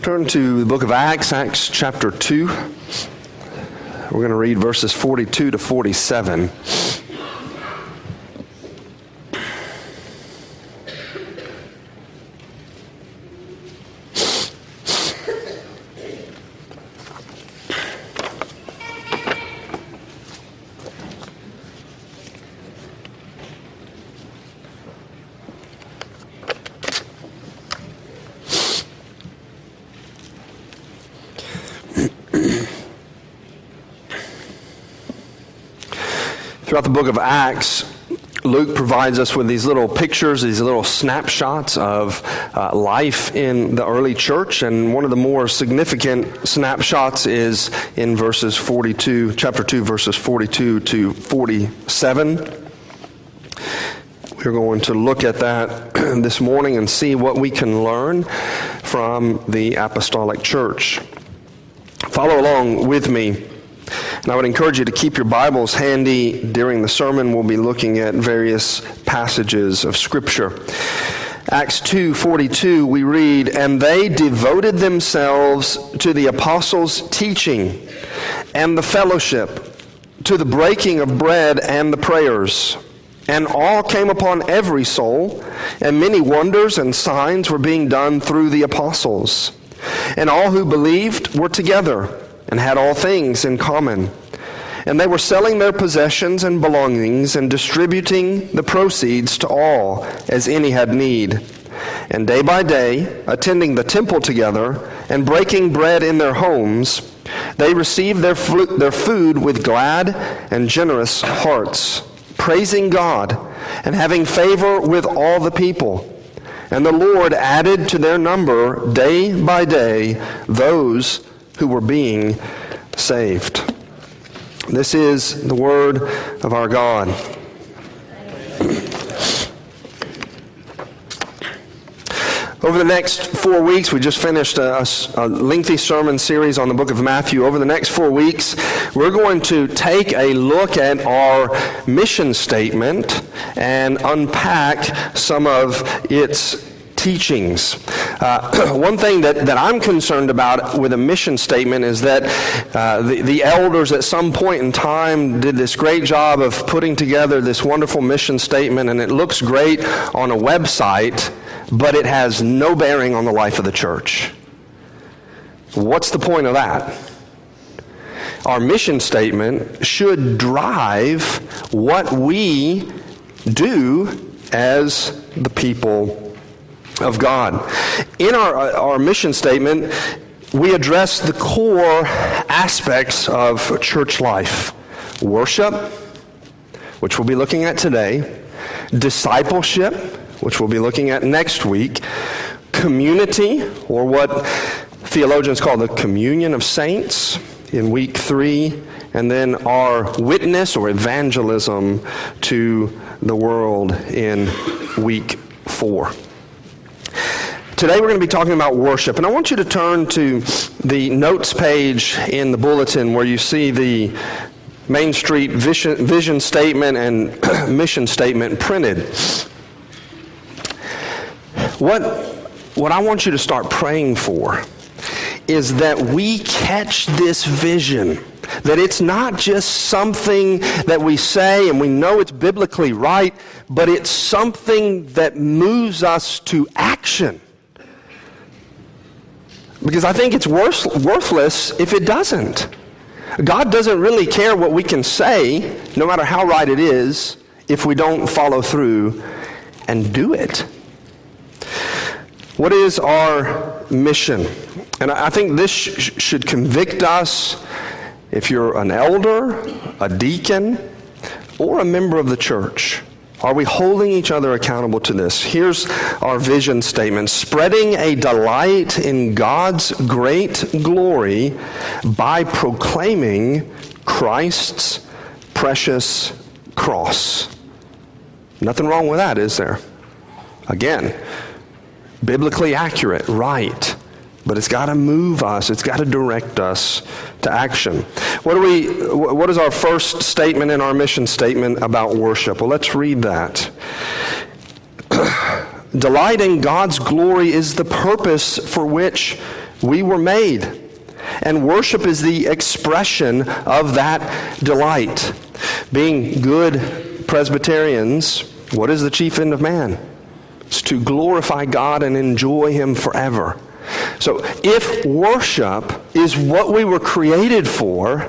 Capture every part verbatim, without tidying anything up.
Turn to the book of Acts, Acts chapter two. We're going to read verses forty-two to forty-seven. Throughout the book of Acts, Luke provides us with these little pictures, these little snapshots of uh, life in the early church, and one of the more significant snapshots is in verses forty-two, chapter two, verses forty-two to forty-seven. We're going to look at that this morning and see what we can learn from the apostolic church. Follow along with me. And I would encourage you to keep your Bibles handy during the sermon. We'll be looking at various passages of Scripture. Acts two forty-two, we read, "And they devoted themselves to the apostles' teaching and the fellowship, to the breaking of bread and the prayers. And all came upon every soul, and many wonders and signs were being done through the apostles. And all who believed were together, and had all things in common. And they were selling their possessions and belongings and distributing the proceeds to all as any had need. And day by day, attending the temple together and breaking bread in their homes, they received their, fl- their food with glad and generous hearts, praising God and having favor with all the people. And the Lord added to their number day by day those who were being saved." This is the word of our God. Over the next four weeks, we just finished a, a lengthy sermon series on the book of Matthew. Over the next four weeks, we're going to take a look at our mission statement and unpack some of its teachings. Uh, one thing that, that I'm concerned about with a mission statement is that uh, the, the elders at some point in time did this great job of putting together this wonderful mission statement, and it looks great on a website, but it has no bearing on the life of the church. What's the point of that? Our mission statement should drive what we do as the people of God. In our, our mission statement, we address the core aspects of church life. Worship, which we'll be looking at today. Discipleship, which we'll be looking at next week. Community, or what theologians call the communion of saints, in week three. And then our witness or evangelism to the world in week four. Today we're going to be talking about worship, and I want you to turn to the notes page in the bulletin where you see the Main Street vision, vision statement and mission statement printed. What, what I want you to start praying for is that we catch this vision, that it's not just something that we say and we know it's biblically right, but it's something that moves us to action. Because I think it's worth, worthless if it doesn't. God doesn't really care what we can say, no matter how right it is, if we don't follow through and do it. What is our mission? And I think this sh- should convict us if you're an elder, a deacon, or a member of the church. Are we holding each other accountable to this? Here's our vision statement. Spreading a delight in God's great glory by proclaiming Christ's precious cross. Nothing wrong with that, is there? Again, biblically accurate, right. But it's got to move us. It's got to direct us to action. What do we? What is our first statement in our mission statement about worship? Well, let's read that. Delight in God's glory is the purpose for which We were made. And worship is the expression of that delight. Being good Presbyterians, what is the chief end of man? It's to glorify God and enjoy Him forever. So if worship is what we were created for,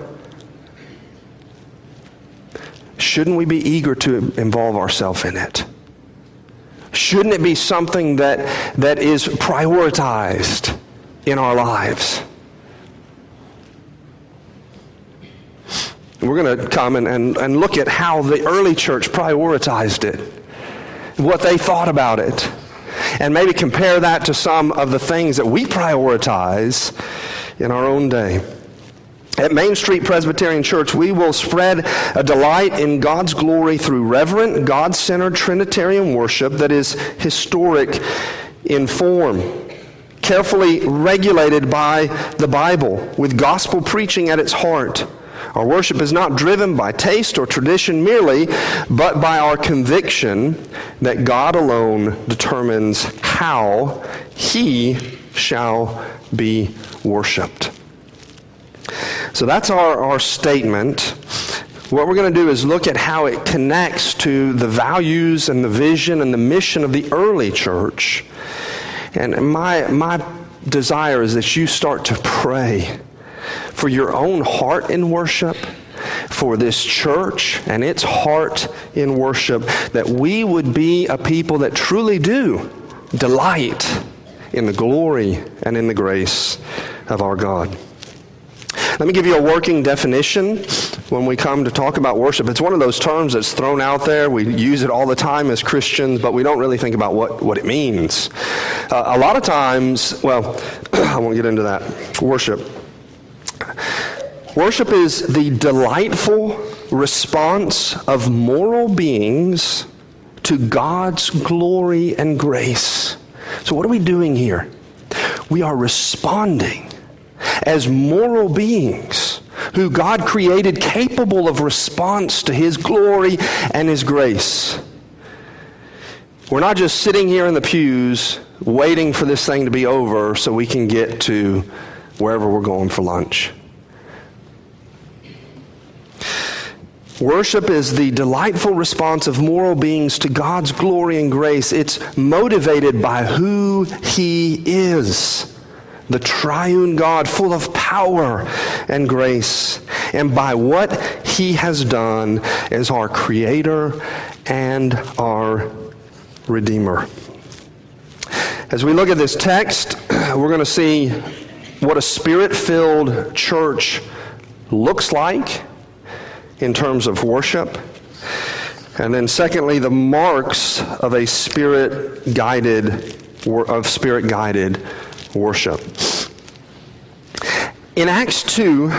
shouldn't we be eager to involve ourselves in it? Shouldn't it be something that, that is prioritized in our lives? We're going to come and, and, and look at how the early church prioritized it, what they thought about it, and maybe compare that to some of the things that we prioritize in our own day. At Main Street Presbyterian Church, we will spread a delight in God's glory through reverent, God-centered Trinitarian worship that is historic in form, carefully regulated by the Bible, with gospel preaching at its heart. Our worship is not driven by taste or tradition merely, but by our conviction that God alone determines how He shall be worshiped. So that's our, our statement. What we're going to do is look at how it connects to the values and the vision and the mission of the early church. And my, my desire is that you start to pray for your own heart in worship, for this church and its heart in worship, that we would be a people that truly do delight in the glory and in the grace of our God. Let me give you a working definition when we come to talk about worship. It's one of those terms that's thrown out there. We use it all the time as Christians, but we don't really think about what, what it means. Uh, a lot of times, well, I won't get into that. Worship. Worship is the delightful response of moral beings to God's glory and grace. So what are we doing here? We are responding as moral beings who God created capable of response to His glory and His grace. We're not just sitting here in the pews waiting for this thing to be over so we can get to wherever we're going for lunch. Worship is the delightful response of moral beings to God's glory and grace. It's motivated by who He is, the triune God, full of power and grace, and by what He has done as our Creator and our Redeemer. As we look at this text, we're going to see what a Spirit-filled church looks like in terms of worship. And then secondly, the marks of a Spirit-guided, of Spirit-guided worship. In Acts two,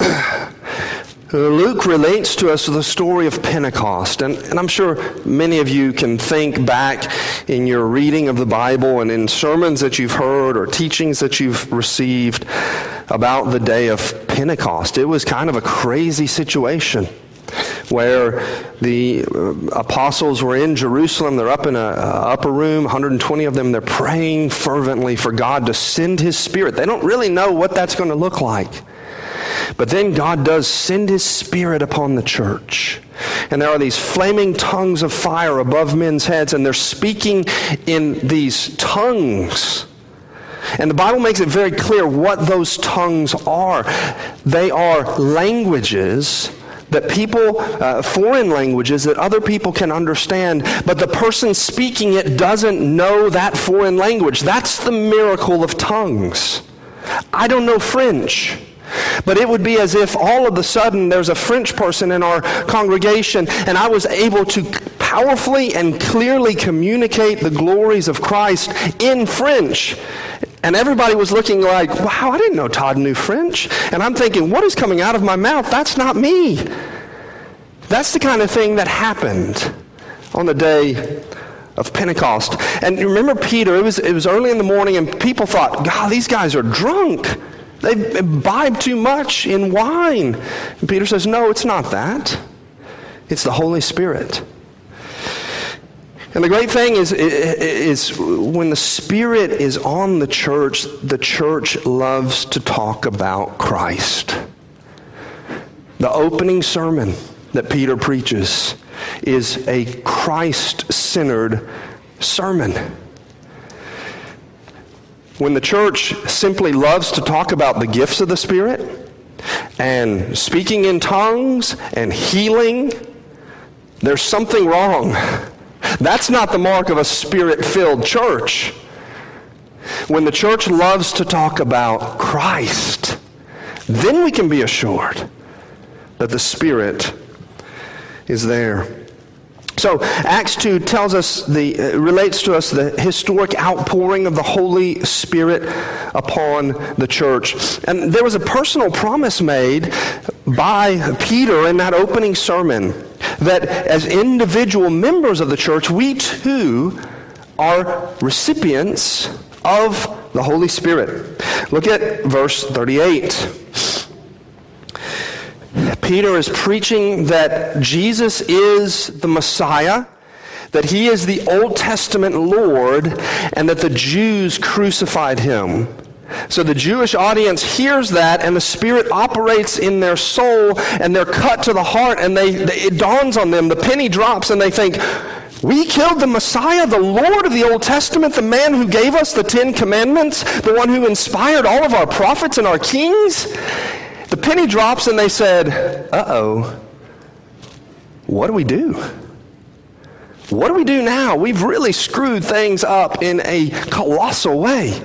Luke relates to us the story of Pentecost. And, and I'm sure many of you can think back in your reading of the Bible and in sermons that you've heard or teachings that you've received about the day of Pentecost. It was kind of a crazy situation where the apostles were in Jerusalem. They're up in an upper room, one hundred twenty of them. They're praying fervently for God to send His Spirit. They don't really know what that's going to look like. But then God does send His Spirit upon the church. And there are these flaming tongues of fire above men's heads, and they're speaking in these tongues. And the Bible makes it very clear what those tongues are. They are languages that people, uh, foreign languages that other people can understand, but the person speaking it doesn't know that foreign language. That's the miracle of tongues. I don't know French, but it would be as if all of a sudden there's a French person in our congregation and I was able to powerfully and clearly communicate the glories of Christ in French. And everybody was looking like, wow, I didn't know Todd knew French. And I'm thinking, what is coming out of my mouth? That's not me. That's the kind of thing that happened on the day of Pentecost. And you remember Peter, it was, it was early in the morning, and people thought, God, these guys are drunk. They've imbibed too much in wine. And Peter says, no, it's not that. It's the Holy Spirit. And the great thing is, is when the Spirit is on the church, the church loves to talk about Christ. The opening sermon that Peter preaches is a Christ-centered sermon. When the church simply loves to talk about the gifts of the Spirit and speaking in tongues and healing, there's something wrong. That's not the mark of a Spirit-filled church. When the church loves to talk about Christ, then we can be assured that the Spirit is there. So Acts two tells us, the uh, relates to us the historic outpouring of the Holy Spirit upon the church. And there was a personal promise made by Peter in that opening sermon that as individual members of the church, we too are recipients of the Holy Spirit. Look at verse thirty-eight. Peter is preaching that Jesus is the Messiah, that he is the Old Testament Lord, and that the Jews crucified him. So the Jewish audience hears that, and the Spirit operates in their soul, and they're cut to the heart, and they, they it dawns on them, the penny drops, and they think, we killed the Messiah, the Lord of the Old Testament, the man who gave us the Ten Commandments, the one who inspired all of our prophets and our kings? The penny drops and they said, uh-oh, what do we do? What do we do now? We've really screwed things up in a colossal way.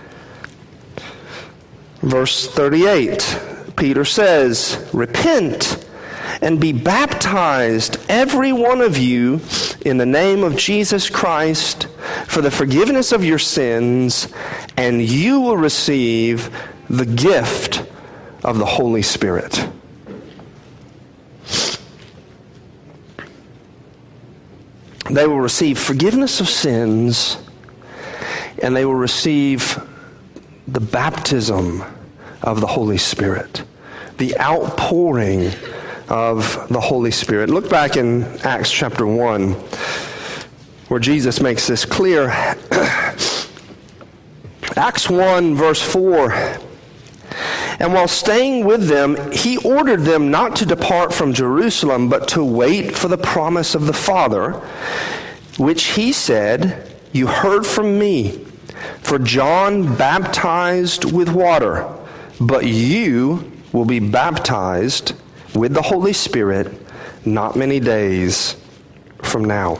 Verse thirty-eight, Peter says, repent and be baptized, every one of you, in the name of Jesus Christ, for the forgiveness of your sins, and you will receive the gift of the Holy Spirit. They will receive forgiveness of sins, and they will receive the baptism of the Holy Spirit, the outpouring of the Holy Spirit. Look back in Acts chapter one, where Jesus makes this clear. Acts one, verse four. And while staying with them, he ordered them not to depart from Jerusalem, but to wait for the promise of the Father, which he said, you heard from me. For John baptized with water, but you will be baptized with the Holy Spirit not many days from now.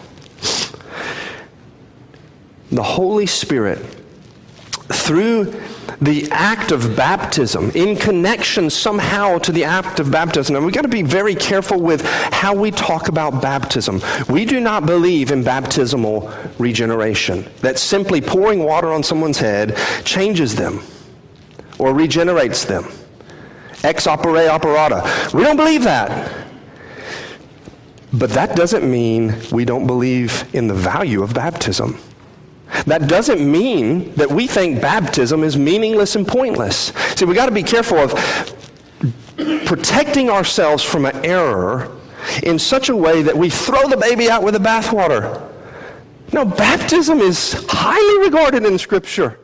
The Holy Spirit, through the act of baptism, in connection somehow to the act of baptism. And we've got to be very careful with how we talk about baptism. We do not believe in baptismal regeneration, that simply pouring water on someone's head changes them or regenerates them. Ex opere operata. We don't believe that. But that doesn't mean we don't believe in the value of baptism. That doesn't mean that we think baptism is meaningless and pointless. See, we've got to be careful of protecting ourselves from an error in such a way that we throw the baby out with the bathwater. No, baptism is highly regarded in Scripture.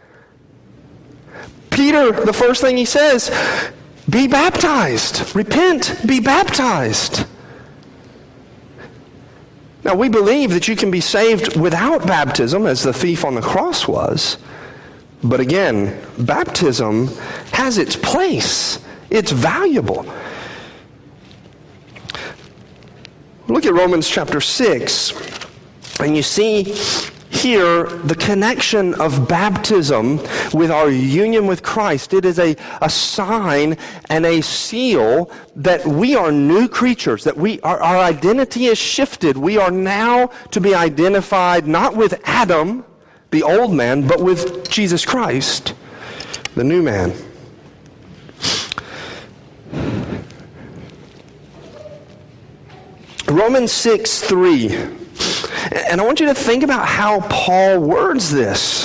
Peter, the first thing he says, be baptized. Repent, be baptized. Now, we believe that you can be saved without baptism, as the thief on the cross was. But again, baptism has its place. It's valuable. Look at Romans chapter six, and you see here the connection of baptism with our union with Christ. It is a, a sign and a seal that we are new creatures, that we our, our identity is shifted. We are now to be identified not with Adam, the old man, but with Jesus Christ, the new man. Romans six three. And I want you to think about how Paul words this.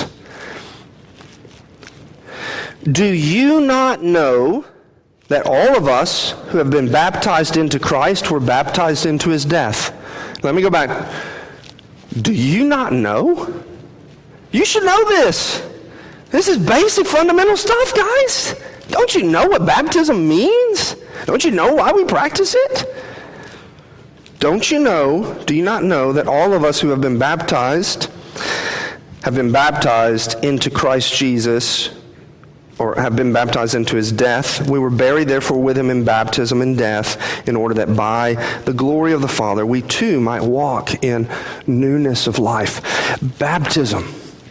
Do you not know that all of us who have been baptized into Christ were baptized into his death? Let me go back. Do you not know? You should know this. This is basic fundamental stuff, guys. Don't you know what baptism means? Don't you know why we practice it? Don't you know, do you not know that all of us who have been baptized have been baptized into Christ Jesus, or have been baptized into his death? We were buried therefore with him in baptism and death, in order that by the glory of the Father we too might walk in newness of life. Baptism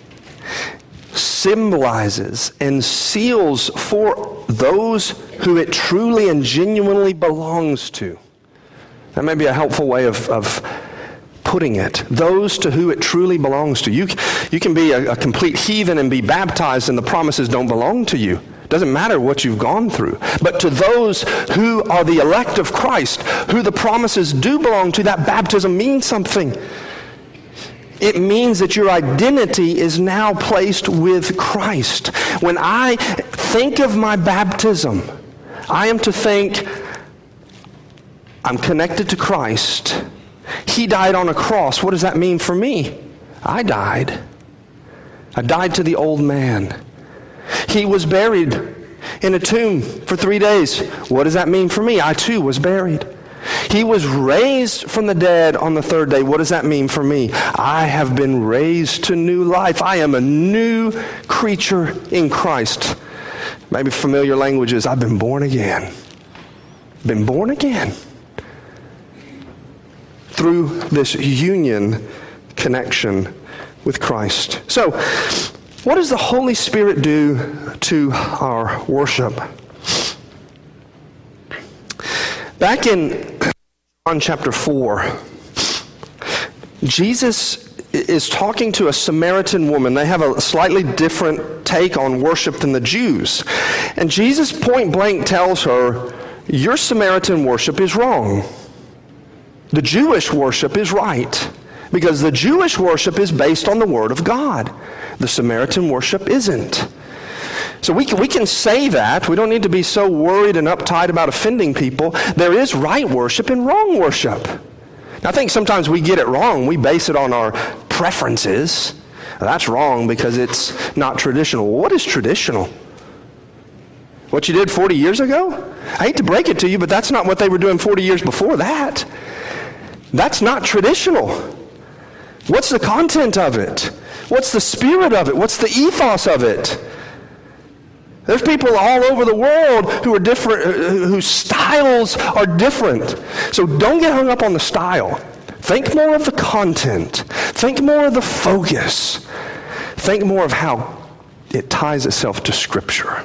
symbolizes and seals for those who it truly and genuinely belongs to. That may be a helpful way of, of putting it. Those to who it truly belongs to. You, you can be a, a complete heathen and be baptized and the promises don't belong to you. It doesn't matter what you've gone through. But to those who are the elect of Christ, who the promises do belong to, that baptism means something. It means that your identity is now placed with Christ. When I think of my baptism, I am to think, I'm connected to Christ. He died on a cross. What does that mean for me? I died. I died to the old man. He was buried in a tomb for three days. What does that mean for me? I too was buried. He was raised from the dead on the third day. What does that mean for me? I have been raised to new life. I am a new creature in Christ. Maybe familiar languages. I've been born again. Been born again. Through this union connection with Christ. So, what does the Holy Spirit do to our worship? Back in John chapter four, Jesus is talking to a Samaritan woman. They have a slightly different take on worship than the Jews. And Jesus point blank tells her, your Samaritan worship is wrong. The Jewish worship is right, because the Jewish worship is based on the Word of God. The Samaritan worship isn't. So we can, we can say that. We don't need to be so worried and uptight about offending people. There is right worship and wrong worship. Now, I think sometimes we get it wrong. We base it on our preferences. That's wrong because it's not traditional. Well, what is traditional? What you did forty years ago? I hate to break it to you, but that's not what they were doing forty years before that. That's not traditional. What's the content of it? What's the spirit of it? What's the ethos of it? There's people all over the world who are different, whose styles are different. So don't get hung up on the style. Think more of the content. Think more of the focus. Think more of how it ties itself to Scripture.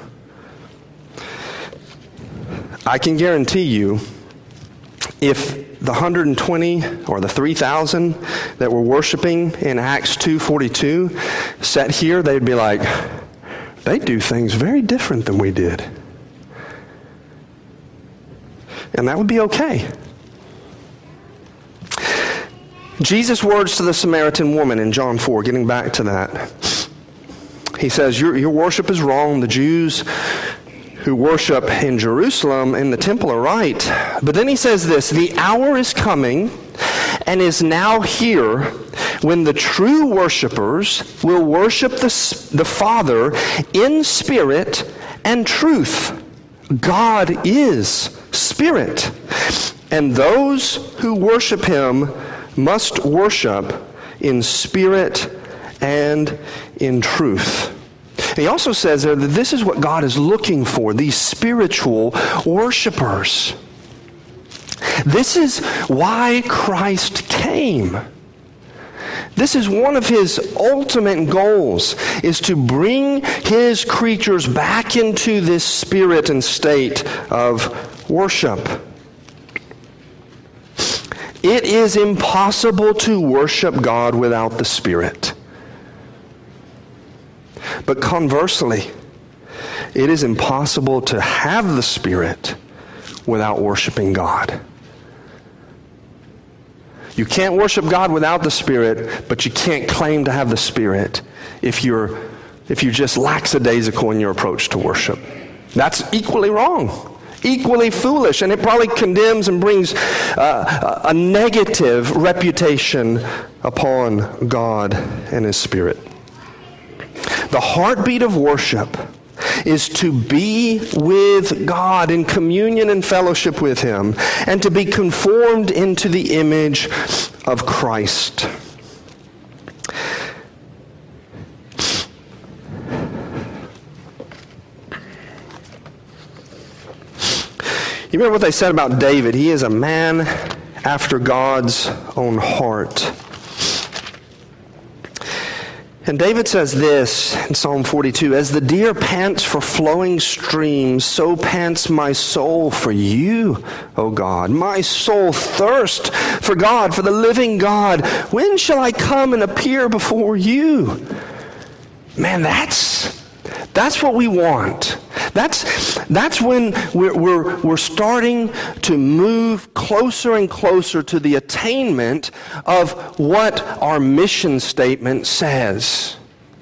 I can guarantee you, if the one hundred twenty or the three thousand that were worshiping in Acts two forty-two sat here, they'd be like, they do things very different than we did. And that would be okay. Jesus' words to the Samaritan woman in John four, getting back to that. He says, your, your worship is wrong. The Jews who worship in Jerusalem in the temple are right. But then he says this, the hour is coming and is now here when the true worshipers will worship the, the Father in spirit and truth. God is spirit, and those who worship him must worship in spirit and in truth. He also says there that this is what God is looking for, these spiritual worshipers. This is why Christ came. This is one of his ultimate goals, is to bring his creatures back into this spirit and state of worship. It is impossible to worship God without the Spirit. But conversely, it is impossible to have the Spirit without worshiping God. You can't worship God without the Spirit, but you can't claim to have the Spirit if you're if you're just lackadaisical in your approach to worship. That's equally wrong. equally foolish, and it probably condemns and brings uh, a negative reputation upon God and His Spirit. The heartbeat of worship is to be with God in communion and fellowship with Him, and to be conformed into the image of Christ. You remember what they said about David? He is a man after God's own heart. And David says this in Psalm forty-two, "As the deer pants for flowing streams, so pants my soul for you, O God. My soul thirsts for God, for the living God. When shall I come and appear before you?" Man, that's that's what we want. That's that's when we're, we're, we're starting to move closer and closer to the attainment of what our mission statement says.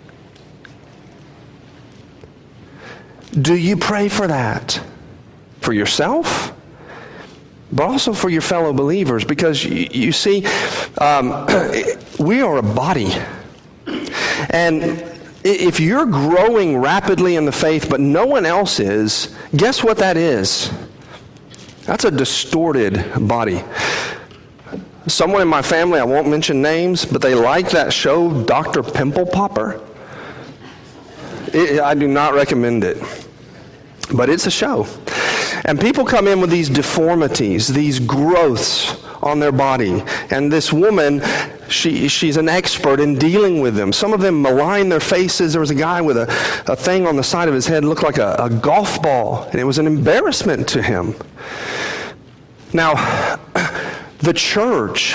Do you pray for that? For yourself? But also for your fellow believers? Because you, you see, um, we are a body. And if you're growing rapidly in the faith, but no one else is, guess what that is? That's a distorted body. Someone in my family, I won't mention names, but they like that show, Doctor Pimple Popper. It, I do not recommend it. But it's a show. And people come in with these deformities, these growths on their body. And this woman, she she's an expert in dealing with them. Some of them malign their faces. There was a guy with a, a thing on the side of his head, looked like a, a golf ball. And it was an embarrassment to him. Now, the church,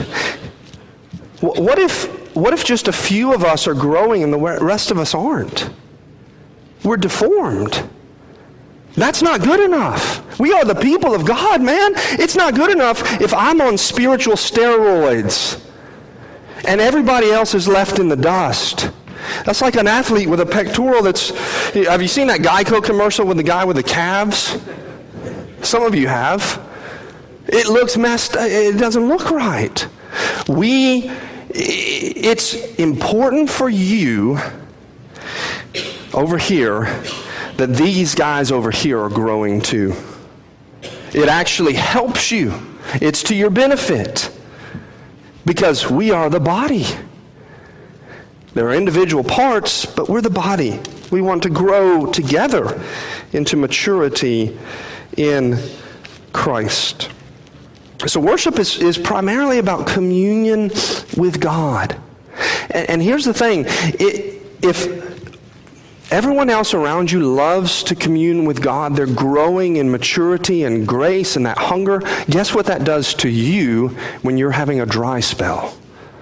what if, what if just a few of us are growing and the rest of us aren't? We're deformed. That's not good enough. We are the people of God, man. It's not good enough if I'm on spiritual steroids and everybody else is left in the dust. That's like an athlete with a pectoral that's... Have you seen that Geico commercial with the guy with the calves? Some of you have. It looks messed... It doesn't look right. We... It's important for you over here that these guys over here are growing too. It actually helps you. It's to your benefit. Because we are the body. There are individual parts, but we're the body. We want to grow together into maturity in Christ. So worship is, is primarily about communion with God. And, and here's the thing. It, if everyone else around you loves to commune with God, they're growing in maturity and grace and that hunger, guess what that does to you when you're having a dry spell?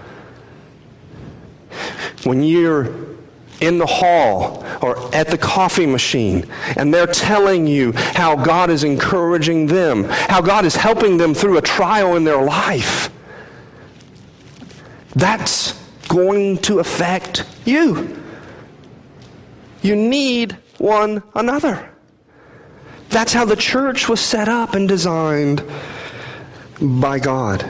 When you're in the hall or at the coffee machine and they're telling you how God is encouraging them, how God is helping them through a trial in their life, that's going to affect you. You need one another. That's how the church was set up and designed by God.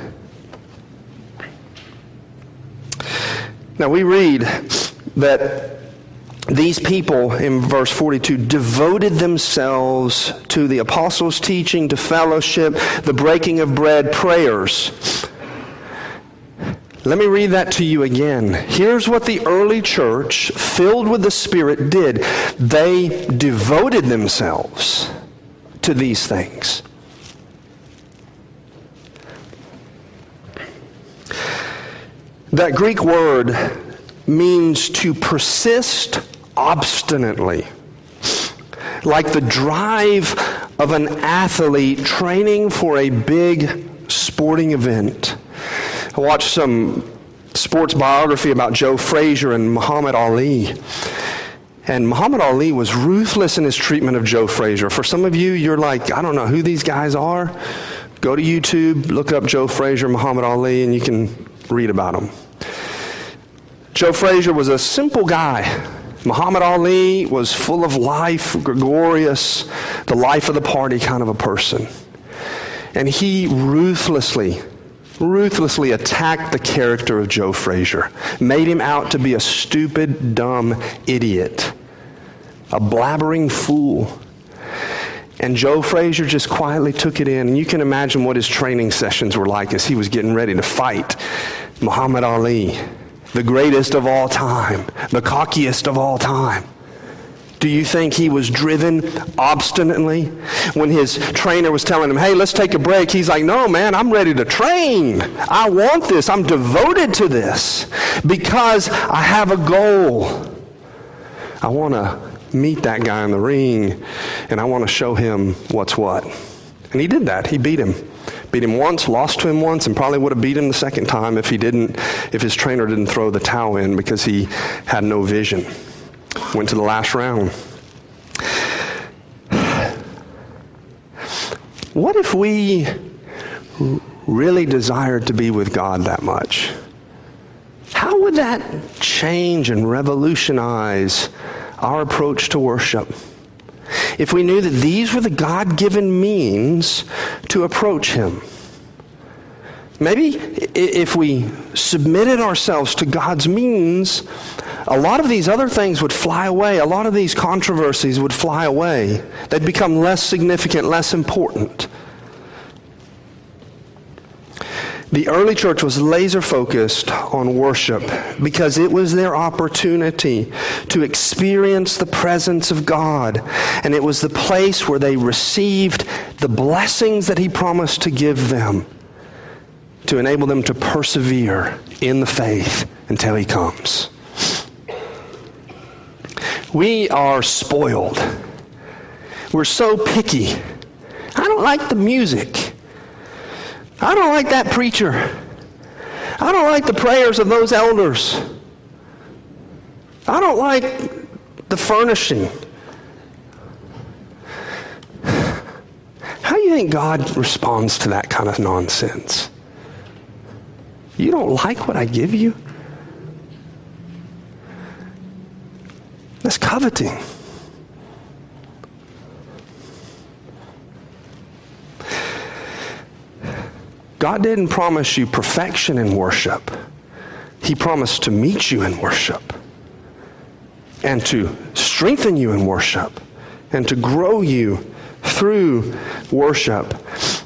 Now we read that these people in verse forty-two devoted themselves to the apostles' teaching, to fellowship, the breaking of bread, prayers. Let me read that to you again. Here's what the early church, filled with the Spirit, did. They devoted themselves to these things. That Greek word means to persist obstinately, like the drive of an athlete training for a big sporting event. I watched some sports biography about Joe Frazier and Muhammad Ali. And Muhammad Ali was ruthless in his treatment of Joe Frazier. For some of you, you're like, I don't know who these guys are. Go to YouTube, look up Joe Frazier, Muhammad Ali, and you can read about them. Joe Frazier was a simple guy, Muhammad Ali was full of life, gregarious, the life of the party kind of a person. And he ruthlessly, ruthlessly attacked the character of Joe Frazier, made him out to be a stupid, dumb idiot, a blabbering fool. And Joe Frazier just quietly took it in. And you can imagine what his training sessions were like as he was getting ready to fight Muhammad Ali, the greatest of all time, the cockiest of all time. Do you think he was driven obstinately? When his trainer was telling him, hey, let's take a break, he's like, no, man, I'm ready to train. I want this. I'm devoted to this because I have a goal. I want to meet that guy in the ring, and I want to show him what's what. And he did that. He beat him. Beat him once, lost to him once, and probably would have beat him the second time if he didn't, if his trainer didn't throw the towel in because he had no vision. Went to the last round. What if we really desired to be with God that much? How would that change and revolutionize our approach to worship? If we knew that these were the God-given means to approach Him. Maybe if we submitted ourselves to God's means, a lot of these other things would fly away. A lot of these controversies would fly away. They'd become less significant, less important. The early church was laser focused on worship because it was their opportunity to experience the presence of God. And it was the place where they received the blessings that He promised to give them to enable them to persevere in the faith until He comes. We are spoiled. We're so picky. I don't like the music. I don't like that preacher. I don't like the prayers of those elders. I don't like the furnishing. How do you think God responds to that kind of nonsense? You don't like what I give you? That's coveting. God didn't promise you perfection in worship. He promised to meet you in worship and to strengthen you in worship and to grow you through worship.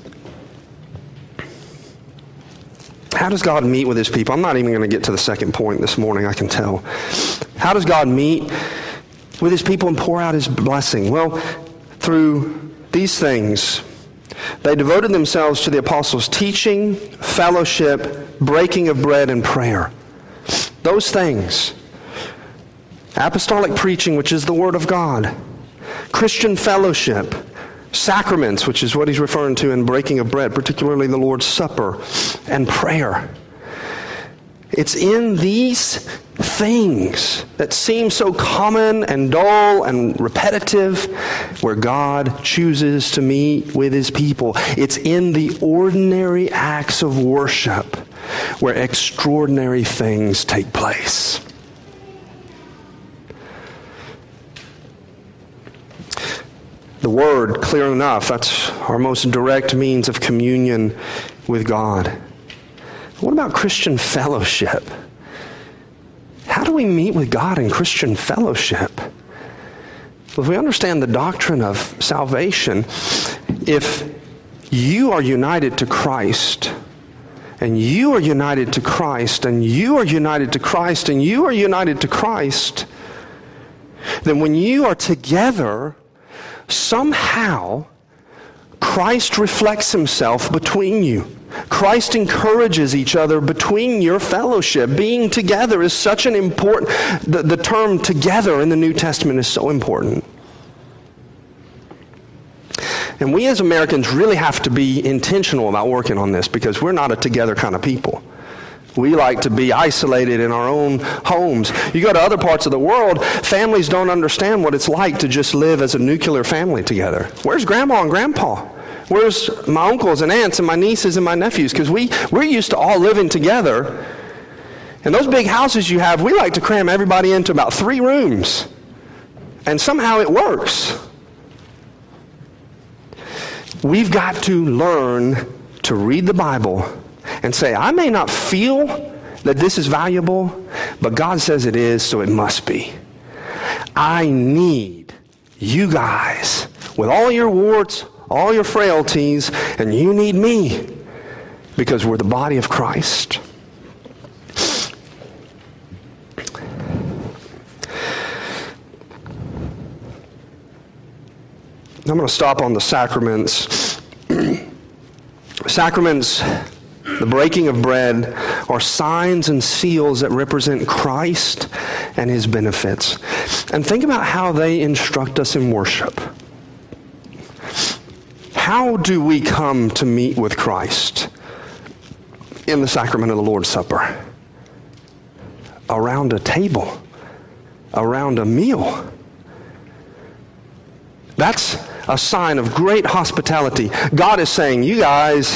How does God meet with His people? I'm not even going to get to the second point this morning, I can tell. How does God meet with His people and pour out His blessing? Well, through these things. They devoted themselves to the apostles' teaching, fellowship, breaking of bread, and prayer. Those things. Apostolic preaching, which is the Word of God. Christian fellowship. Sacraments, which is what he's referring to in breaking of bread, particularly the Lord's Supper. And prayer. It's in these things that seem so common and dull and repetitive where God chooses to meet with His people. It's in the ordinary acts of worship where extraordinary things take place. The Word, clear enough, that's our most direct means of communion with God. What about Christian fellowship? How do we meet with God in Christian fellowship? Well, if we understand the doctrine of salvation, if you are united to Christ, and you are united to Christ, and you are united to Christ, and you are united to Christ, then when you are together, somehow Christ reflects Himself between you. Christ encourages each other between your fellowship. Being together is such an important, the, the term together in the New Testament is so important. And we as Americans really have to be intentional about working on this because we're not a together kind of people. We like to be isolated in our own homes. You go to other parts of the world, families don't understand what it's like to just live as a nuclear family together. Where's grandma and grandpa? Where's my uncles and aunts and my nieces and my nephews? Because we, we're used to all living together. And those big houses you have, we like to cram everybody into about three rooms. And somehow it works. We've got to learn to read the Bible and say, I may not feel that this is valuable, but God says it is, so it must be. I need you guys with all your warts, all your frailties, and you need me because we're the body of Christ. I'm going to stop on the sacraments. Sacraments, the breaking of bread, are signs and seals that represent Christ and his benefits. And think about how they instruct us in worship. How do we come to meet with Christ in the sacrament of the Lord's Supper? Around a table, around a meal. That's a sign of great hospitality. God is saying, you guys,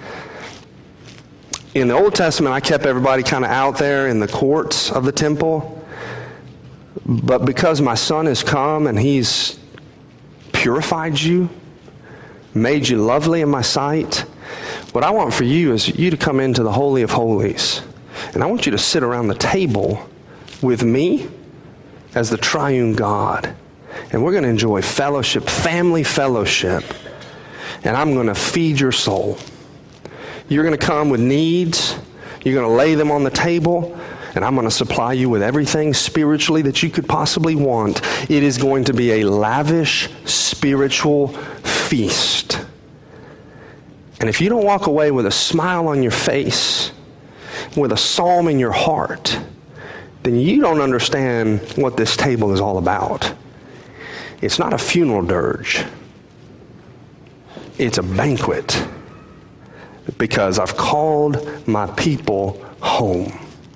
in the Old Testament, I kept everybody kind of out there in the courts of the temple. But because my Son has come and he's purified you, made you lovely in my sight, what I want for you is you to come into the Holy of Holies. And I want you to sit around the table with me as the triune God. And we're going to enjoy fellowship, family fellowship. And I'm going to feed your soul. You're going to come with needs. You're going to lay them on the table. And I'm going to supply you with everything spiritually that you could possibly want. It is going to be a lavish spiritual feast. And if you don't walk away with a smile on your face, with a psalm in your heart, then you don't understand what this table is all about. It's not a funeral dirge. It's a banquet. Because I've called my people home.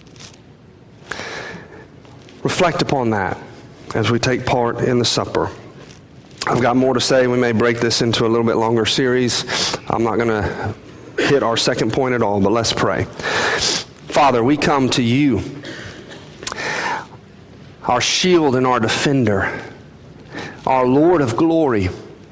Reflect upon that as we take part in the supper. I've got more to say. We may break this into a little bit longer series. I'm not going to hit our second point at all, but let's pray. Father, we come to you, our shield and our defender, our Lord of glory.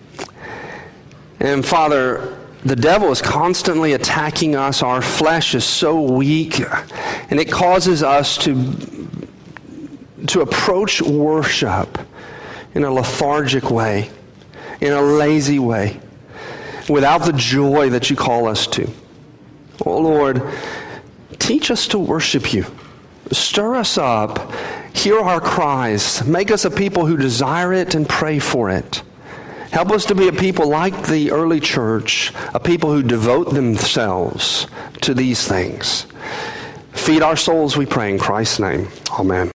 And Father, the devil is constantly attacking us. Our flesh is so weak, and it causes us to, to approach worship in a lethargic way, in a lazy way, without the joy that you call us to. Oh Lord, teach us to worship you. Stir us up. Hear our cries. Make us a people who desire it and pray for it. Help us to be a people like the early church, a people who devote themselves to these things. Feed our souls, we pray in Christ's name. Amen.